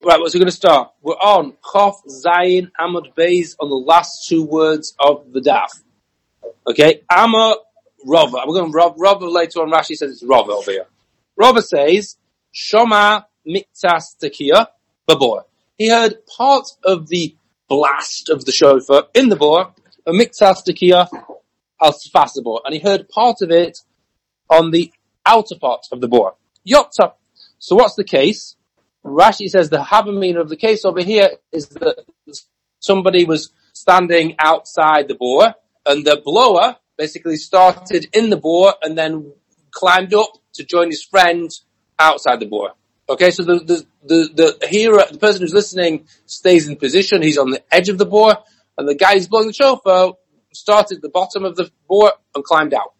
Right, what's we going to start? We're on Chof Zayin Amud Beis on the last two words of the daf. Okay, Amma Rava. We're going to Rava later on. Rashi says it's Rava over here. Rava says Shoma Miktas Tekiah Babor. He heard part of the blast of the shofar in the bor, a Miktas Tekiah al Sfas the bor, and he heard part of it on the outer part of the bor. Yotzah. So what's the case? Rashi says the Havamina of the case over here is that somebody was standing outside the bore and the blower basically started in the bore and then climbed up to join his friend outside the bore. Okay, so the hearer, the person who's listening stays in position, he's on the edge of the bore, and the guy who's blowing the shofar started at the bottom of the bore and climbed out.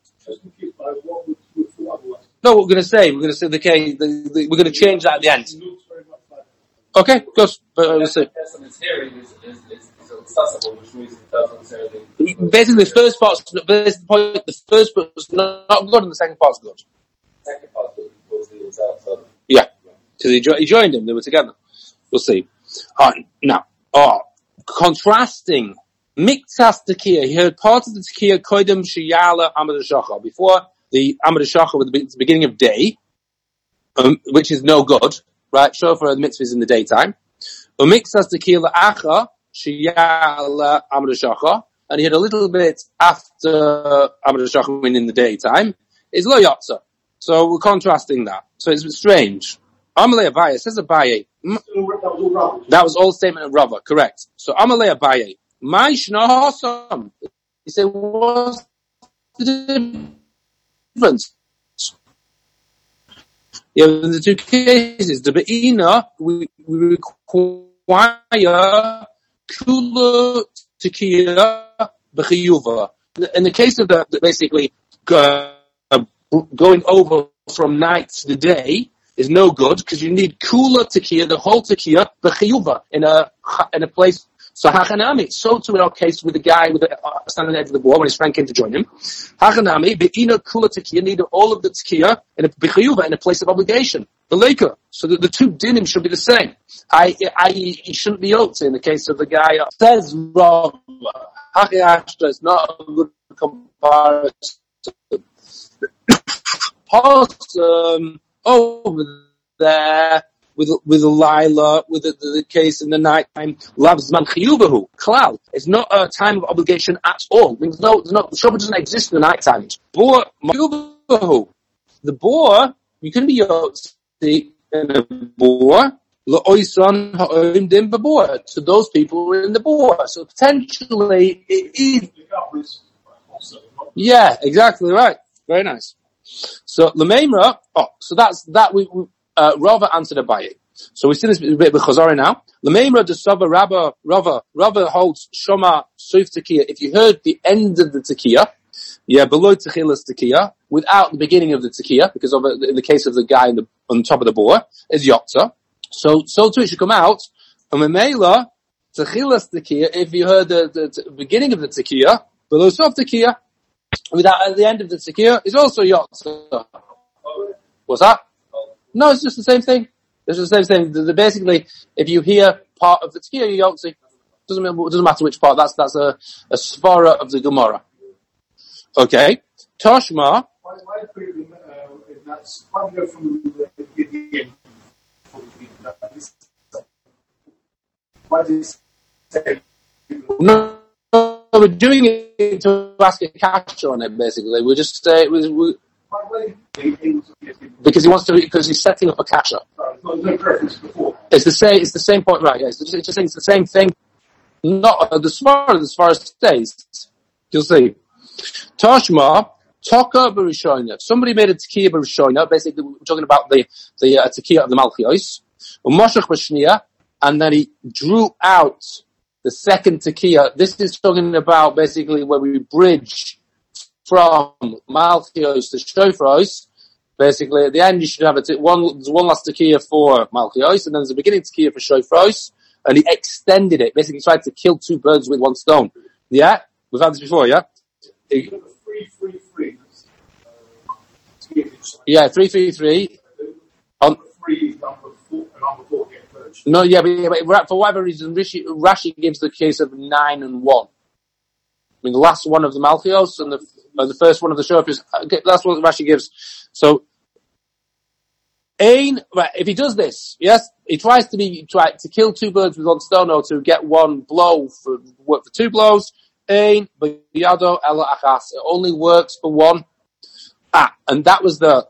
No, we're going to say the case, we're going to change that at the end. Okay, good. We'll see. Basically, the first part's not good, and the second part's good. Yeah, because he joined him; they were together. We'll see. Now, contrasting Miktas Tekiah. He heard part of the Tekiah Kodim Sheyala Amud Hashacha before the Amud Hashacha with the beginning of day, which is no good. Right, shofar the mitzvah is in the daytime. Umixas tekiah la'acha sheyala amud hashacha, and he had a little bit after amud hashacha in the daytime. Is lo yotza. So we're contrasting that. So it's strange. Amalei Abaye says Abaye. That was all statement of Rava, correct. So Amalei Abaye, my shna hasam. He said, what's the difference? Yeah, in the two cases, the Be'ina, we require Kula Tekiah B'chiyuva. In the case of basically, going over from night to day is no good, because you need Kula Tekiah, the whole Tekiah, B'chiyuva, in a place. So Hachanami, so too in our case with the guy with standing on the edge of the bore when his friend came to join him. Hachanami, Be'ina Kula Tekiah, need all of the Tekiah in a B'chiyuva, in a place of obligation. The Laker. So the two dinim should be the same. He shouldn't be out in the case of the guy. Says Rav, Hachiyashta is not a good comparison. Over there, with a Lila, with the case in the night time, Lavzman Chiyubahu, Klal. It's not a time of obligation at all. The shofar doesn't exist in the night time. Bor Chiyubahu. The bor, you can be in a bor, La'oisan ha'oimdim b'bor, to those who are in the bor. So potentially, it is. Yeah, exactly right. Very nice. So, Lamemra, so Rava answered Abaye. So we see this bit with Chazari now. L'meimra de Sava Rava holds Shoma Soif Tekiah. If you heard the end of the Tekiah, below Techilas Tekiah, without the beginning of the Tekiah, because in the case of the guy on top of the bore, is Yotza. So too it should come out. And Memela, Techilas Tekiah, if you heard the beginning of the Tekiah, below Sof Tekiah, without at the end of the Tekiah, is also Yotza. What's that? No, it's just the same thing. It's just the same thing. Basically, if you hear part of the Tekiah, you don't see. Doesn't matter which part. That's a svara of the Gemara. Okay. Toshma. Why do you go from the beginning? Why do you say? No, we're doing it to ask a catch on it. Basically, we just because he wants to, because he's setting up a kasha. No preference before. It's the same point, right? Yeah, it's just saying it's the same thing. Not the svara stays. You'll see. Tashma Taka Barishona. Somebody made a tekiah Barishona. Basically, we're talking about the tekiah of the Malchios. Umashach Bashniya, and then he drew out the second tekiah. This is talking about basically where we bridge from Malchios to Shofros. Basically, at the end, you should have one last tekiah for Malchios, and then there's a beginning tekiah for Shofros, and he extended it. Basically, he tried to kill two birds with one stone. Yeah? We've had this before, yeah? 3-3-3. Yeah, 3-3-3. Number 3 is number 4 get 30. No, but for whatever reason, Rashi gives the case of 9 and 1. I mean, the last one of the Malchios and the first one of the Shofars, that's what Rashi gives. So, if he does this, yes, he tries to kill 2 birds with 1 stone, or to get 1 blow for 2 blows. Ein b'yado elo achas. It only works for 1. And that was the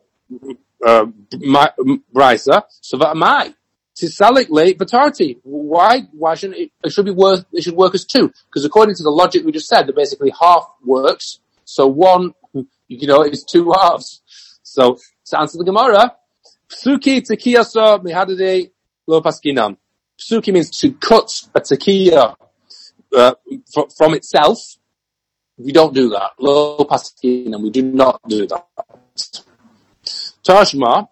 brisa. So that am I. Tisalik le batarti. Why shouldn't it? It should work as 2, because according to the logic we just said, that basically half works. So 1, is 2 halves. So to answer the Gemara, psuki tekiyasa mihadade lo paskinan. Psuki means to cut a tekiya from itself. We don't do that. Lo paskinan. We do not do that. Tashma.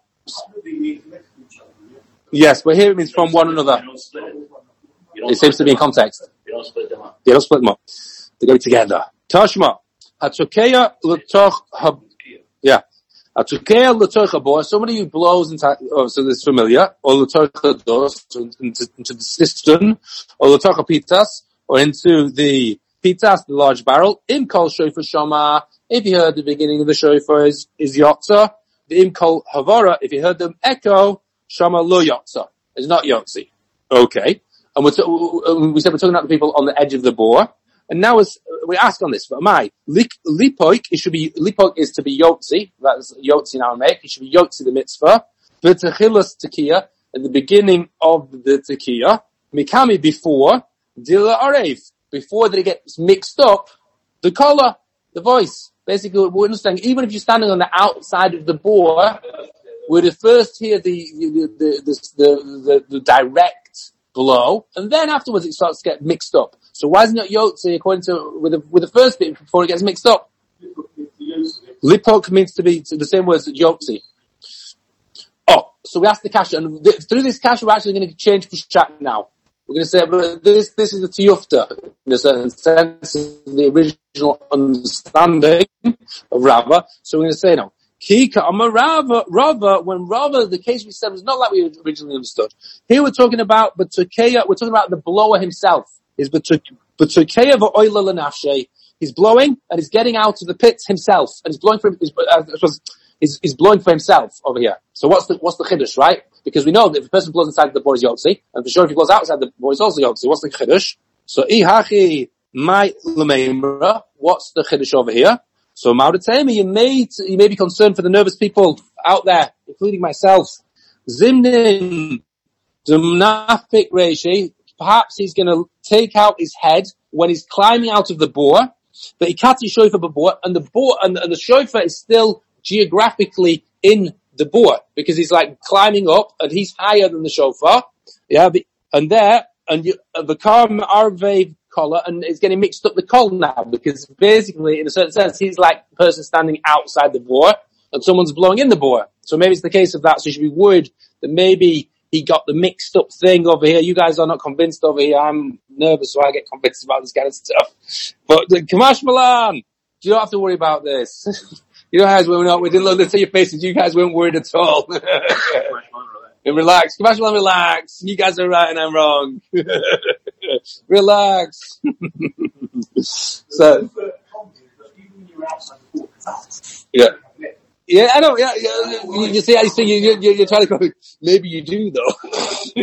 Yes, but here it means from one another. It seems to be in context. You don't split them up. They go together. Tashma. Hatukeya l'toch Hatukeya l'toch habor. Somebody who blows into, so this is familiar, or l'toch hados, into the cistern, or l'toch pitas, or into the pitas, the large barrel. Im kol shofar shama. If you heard the beginning of the shofar is yotza. The im kol havara. If you heard them echo, shama lo yotza. It's not yotzi. Okay. And we said we're talking about the people on the edge of the bore. And now we ask on this, but lipoik, lipoik is to be yotzi. That's yotzi in Aramaic. It should be yotzi the mitzvah. V'techilas tekiya, at the beginning of the tekiya. Mikami before, dila arev. Before that it gets mixed up, the color, the voice. Basically, we're understanding, even if you're standing on the outside of the bore, we'd first hear the direct blow, and then afterwards it starts to get mixed up. So why isn't it yotzi according to with the first bit before it gets mixed up? Lipok means to be the same words as yotzi. Oh, so we asked the kasha, and through this kasha we're actually going to change Peshat now. We're going to say, but this is the tiyufta in a certain sense, the original understanding of Rava. So we're going to say now. Kika Amar Rava, when Rava, the case we said was not like we originally understood. Here we're talking about B'tukeya, we're talking about the blower himself. Is B'tukeya v'oila l'nafshe. He's blowing and he's getting out of the pits himself, and he's blowing for he's blowing for himself over here. So what's the chiddush, right? Because we know that if a person blows inside the bore is yotzi, and for sure if he blows outside the bore is also yotzi. What's the chiddush? So ihachi my l'meimra. What's the chiddush over here? So Mauritania, you may be concerned for the nervous people out there, including myself. Zimnin Dumnafik Reishi, perhaps he's going to take out his head when he's climbing out of the bore. But he cuts his shofar bore, and the shofar is still geographically in the bore, because he's like climbing up, and he's higher than the shofar. Yeah, the Karm Arve collar, and it's getting mixed up the call now, because basically, in a certain sense, he's like the person standing outside the bore, and someone's blowing in the bore. So maybe it's the case of that, so you should be worried that maybe he got the mixed up thing over here. You guys are not convinced over here. I'm nervous, so I get convinced about this kind of stuff. But Kamash Malan, you don't have to worry about this. You guys were not, we didn't look at your faces, you guys weren't worried at all. Relax. Kamash Malan, relax. You guys are right and I'm wrong. Relax. So, yeah, I know. Yeah. You see, you're trying to go. Maybe you do though.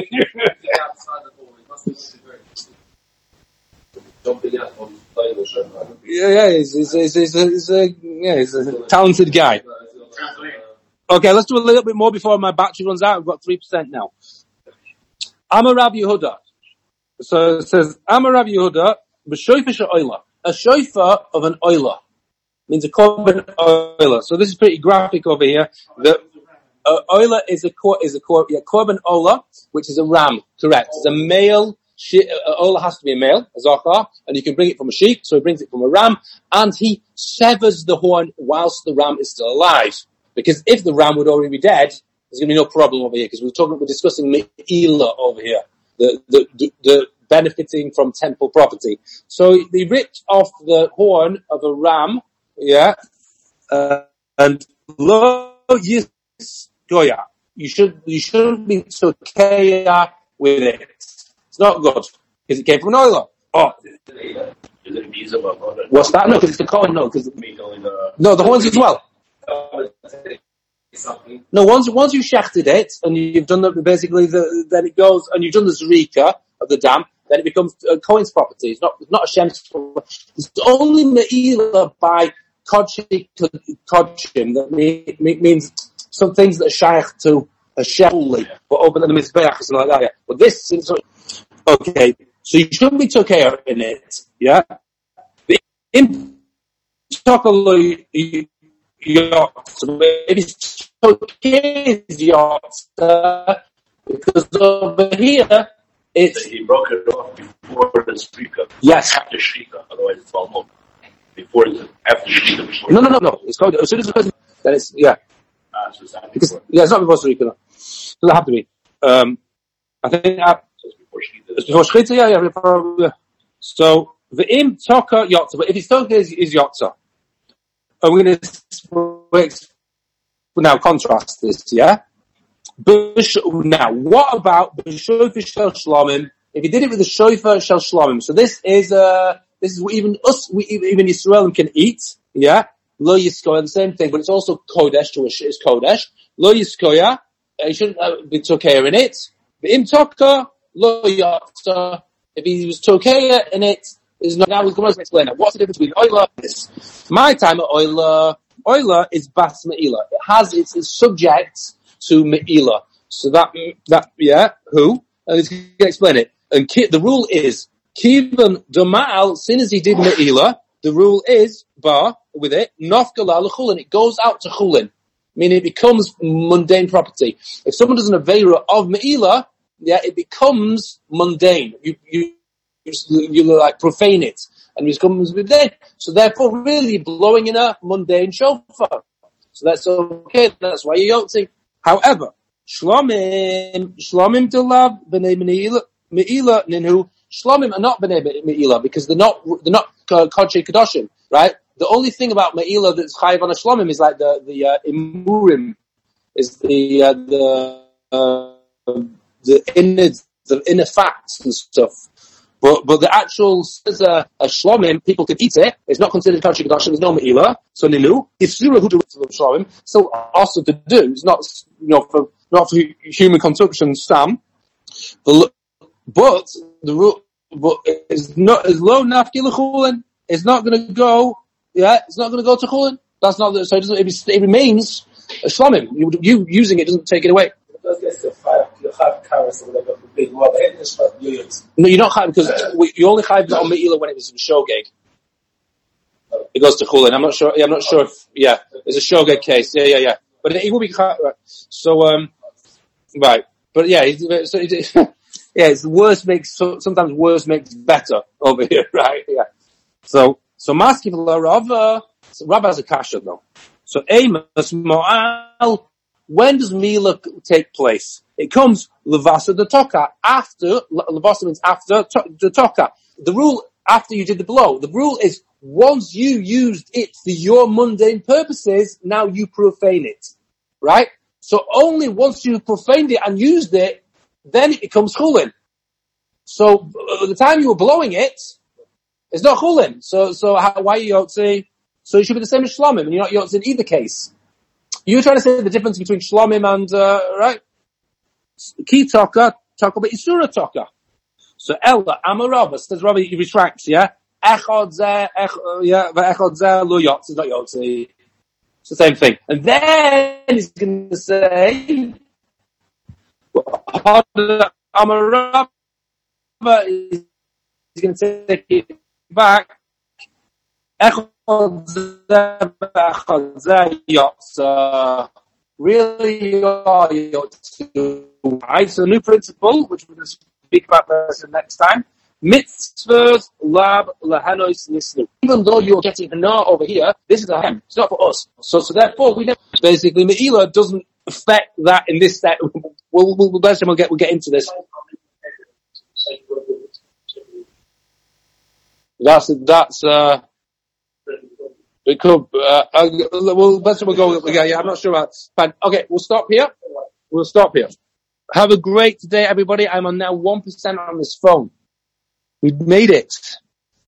He's a talented guy. Okay, let's do a little bit more before my battery runs out. I've got 3% now. Amar Rav Yehuda. So it says, Amar Rav Yehuda, b'shofar she'oila. A shofar of an oila means a korban oila. So this is pretty graphic over here. The oila is a korban oila, which is a ram. Correct. It's a male. Oila has to be a male, a zachar, and you can bring it from a sheep. So he brings it from a ram, and he severs the horn whilst the ram is still alive. Because if the ram would already be dead, there's going to be no problem over here. Because we're discussing me'ila over here. The benefiting from temple property. So they ripped off the horn of a ram, and lo yis goya. You shouldn't be tokeya with it. It's not good because it came from an oiler. Oh, Is it visa? what's that? No, because it's the Cohen. No, because no, the horns as well. No, once you shechted it and you've done then it goes and you've done the zrika of the dam, then it becomes Cohen's property. It's not Hashem's. It's only me'ila by kodshim that means some things that are shaykh to a shehuli, but open the mizbeach or something like that. Yeah. But this is okay. So you shouldn't be tokeh in it. Yeah. The yacht. If it's tokeh yacht, because over here it's he broke it off before the shrika. Yes. After shrika, otherwise it's all over. After shrika. No. It's called as soon as then it's So it's not because, before. it's not before Shrika. No. Doesn't have to be. I think So it's before shrika. it's before Shrika. Yeah. Probably. So the im toka yotza, but if it's toka is yotza, and we're going to now contrast this. Yeah. Now, what about the shofar shel shlomim? If he did it with the shofar shel shlomim, so this is what even Yisraelim can eat. Yeah. Lo yiskoya, the same thing, but it's also kodesh. Jewish is kodesh. Lo yiskoya, he shouldn't be tokeh in it. But im toka lo yotza. If he was tokeh in it, is not. Now we're going to explain it. What's the difference between oila and this? My time at oila is bas me'ila. It's subject to me'ila. So that who? And he's going to explain it. And the rule is kivan doma'al. Sin as he did me'ila. The rule is with it nafkala l'chulin. It goes out to chulin, meaning it becomes mundane property. If someone does an aveira of me'ila, it becomes mundane. You like profane it, and it becomes mundane. So therefore, really blowing in a mundane shofar. So that's okay. That's why you're yotzi. However, shlomim delav b'nei me'ila ninhu. Shlomim are not b'nei me'ila because they're not kodshei kadoshim, right? The only thing about me'ila that's chayiv on a shlomim is like the imurim, is the inner fats and stuff. But the actual as a shlomim, people can eat it. It's not considered kodshei kadoshim. There's no me'ila. So ninu, if surah who do it to the shlomim, still also to do. It's not not for human consumption, Sam. But the rule, it's not as low nafki l'chulin. It's not going to go. Yeah, it's not going to go to chulin. That's not. So it remains a shlomim. You using it doesn't take it away. No, you're not chayiv because you only chayiv on me'ila when it was in shogeg. It goes to chulin. I'm not sure if it's a shogeg case. Yeah. But it will be chayiv. So right. But yeah, so it's sometimes worse makes better over here, right? Yeah. So maski Rava has a kasha though. So Amos Mo'al, when does Mila take place? It comes Levasa the Toka, after, Levasa means after the Toka. The rule, after you did the blow, the rule is once you used it for your mundane purposes, now you profane it. Right? So only once you profaned it and used it, then it becomes chulin. So the time you were blowing it, it's not chulin. So why are you yotzi? So it should be the same as shlomim, and you're not yotzi in either case. You're trying to say the difference between shlomim and right? Ki toka but isura toka. So Ella Amarava says Rabbi he retracts, yeah. Echad zeh lo yotzi, not yotzi. It's the same thing. And then he's going to say, Amarava is going to take it back. Really, right? So, a new principle, which we're going to speak about next time. Mitzvahs lab lahanois nisnu. Even though you're getting hana over here, this is a hem. It's not for us. So therefore, we never basically me'ila doesn't affect that in this step. We'll get into this. That's it could we'll go. Yeah, I'm not sure about. Fine. Okay, we'll stop here. Have a great day, everybody. I'm on now 1% on this phone. We made it.